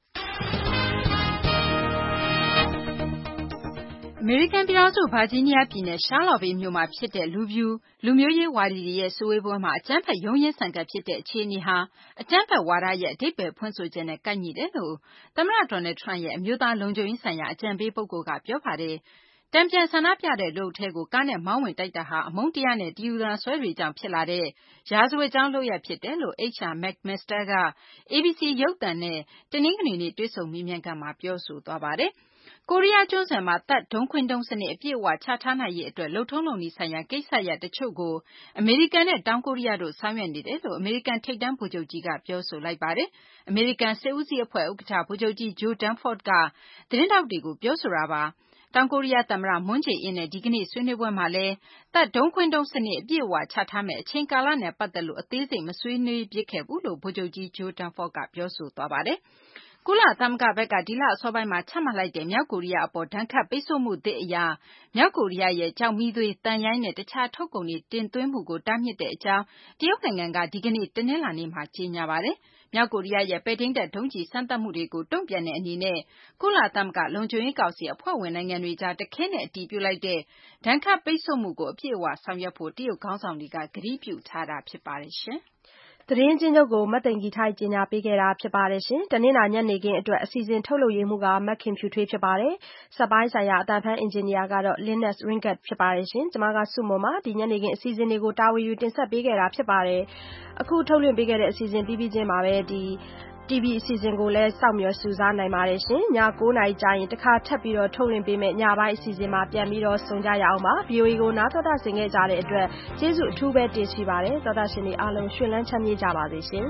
အမေရိကန်ပြည်ထောင်စုဗာဂျီးနီးယားပြည်နယ်ရှားလော့ဗေးမြို့မှာဖြစ်တဲ့လူမျိုးရေးဝါဒီတွေရဲ့စုဝေးပွဲမှာအကြမ်းဖက်ရုန်းရင်းဆန်ခတ်ဖြစ်တဲ့အခြေအနေဟာအကြမ်းဖက်ဝါဒရဲ့အဓိပ္ပာယ်ဖွင့်ဆိုချက်နဲ့ကိုက်ညီတယ်လို့သမ္မတဒေါ်နယ်ထရန့်ရဲ့အမျိုးသားလုံခြုံရေးဆိုင်ရာအကြံပေးပုဂ္ဂိုလ်ကပြောပါတယ်တံပြန်ဆန္ဒပြတဲ့လူအုပ်ထဲကိုကားနဲ့မောင်းဝင်တိုက်တာဟာအမုန်းတရားနဲ့တယူသန်ဆွဲတွေကြောင့်ဖြစ်လာတဲ့ရာဇဝတ်ကြောင်းလုပ်ရပ်ဖြစ်တယ်လို့ HR McMaster က ABC ရုပ်သံနဲ့တနင်္ဂနွေနေ့တွေ့ဆုံမေးမြန်းခန်းမှာပြောဆိုသွားပါတယ်ကိုရီးယားကျွန်းဆွယ်မှာဒုံးခွင်းဒုံးစနစ်အပြည့်အဝချထားနိုင်ရေးအတွက်လုပ်ထုံးလုပ်နည်းဆိုင်ရာကိစ္စရပ်တချို့ကိုအမေရိကန်နဲ့တောင်ကိုရီးယားတို့ဆောင်ရွက်နေတယ်လို့အမေရိကန်ထိပ်တန်းဗိုလ်ချုပ်ကြီးကပြောဆိုလိုက်ပါတယ်။အမေရိကန်စစ်ဦးစီးအဖွဲ့ဥက္ကဋ္ဌဗိုလ်ချုပ်ကြီး Joe Dunford ကသတင်းထောက်တွေကိုပြောဆိုတာပါ။တောင်ကိုရီးယားသမ္မတမွန်းဂျေအင်းနဲ့ဒီကနေ့ဆွေးနွေးပွဲမှာလည်းဒုံးခွင်းဒုံးစနစ်အပြည့်အဝချထားမယ့်အချိန်ကာလနဲ့ပတ်သက်လို့အသေးစိတ်မဆွေးနွေးဖြစ်ခဲ့ဘူးလို့ဗိုလ်ချုပ်ကြီး Joe Dunford ကပြောဆိုသွားပါတယ်။ကုလသမဂ္ဂဘက်ကဒီလအစောပိုင်းမှာချမှတ်လိုက်တဲ့မြောက်ကိုရီးယားအပေါ်ဒဏ်ခတ်ပိတ်ဆို့မှုသစ်အရမြောက်ကိုရီးယားရဲ့ကျောက်မီးသွေး၊သံရိုင်းနဲ့တခြားထုတ်ကုန်တွေတင်သွင်းမှုကိုတားမြစ်တဲ့အကြောင်းတရုတ်နိုင်ငံကဒီကနေ့တနင်္လာနေ့မှာကြေညာပါတယ်။မြောက်ကိုရီးယားရဲ့ပဲ့ထိန်းတပ်ဒုံးကျည်စမ်းသပ်မှုတွေကိုတုံ့ပြန်တဲ့အနေနဲ့ကုလသမဂ္ဂလုံခြုံရေးကောင်စီအဖွဲ့ဝင်နိုင်ငံတွေကြားတခဲနဲ့အတည်ပြုလိုက်တဲ့ဒဏ်ခတ်ပိတ်ဆို့မှုကိုအပြည့်အဝဆောင်ရွက်ဖို့တရုတ်ခေါင်းဆောင်တွေကကတိပြုထားတာဖြစ်ပါတယ်ရှင်။သတင်းချင်းချုပ်ကိုမတ်သိင်ကြီးထိုက်ကြီးညာပေးခဲ့တာဖြစ်ပါတယ်ရှင်တနင်္လာညနေခင်းအတွက်အစီအစဉ်ထုတ်လုပ်ရေးမှုကမက်ခင်ဖြူထွေးဖြစ်ပါတယ်စက်ပိုင်းဆိုင်ရာအတန်ဖန်အင်ဂျင်နီယာကတော့ Linus Ringgett ဖြစ်ပါတယ်ရှင်ကျွန်မကစုမုံပါဒီညနေခင်းအစီအစဉ်တွေကိုတာဝန်ယူတင်ဆက်ပေးခဲ့တာဖြစ်ပါတယ်အခုထုတ်လွှင့်ပေးခဲ့တဲ့အစီအစဉ်ပြီးပြီးချင်းပါပဲဒီTV အစီအစဉ်ကိုလည်းစောင့်မျှော်စူးစမ်းနိုင်ပါတယ်ရှင်ည9:00 နာရီကြာရင်တစ်ခါထပ်ပြီးတော့ထုတ်လွှင့်ပေးမယ်ညပိုင်းအစီအစဉ်မှာပြန်ပြီးတော့ဆုံကြရအောင်ပါ VOA ကိုနားတော်တာဆင်ခဲ့ကြတဲ့အတွက်ကျေးဇူးအထူးပဲတင်ရှိပါတယ်သောတာရှင်တွေအားလုံးရှင်လန်းချမ်းမြေ့ကြပါစေရှင်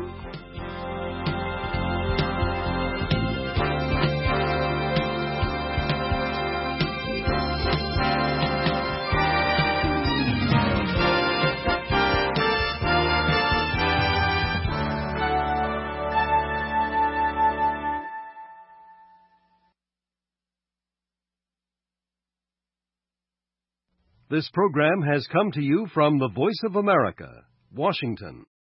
This program has come to you from the Voice of America, Washington.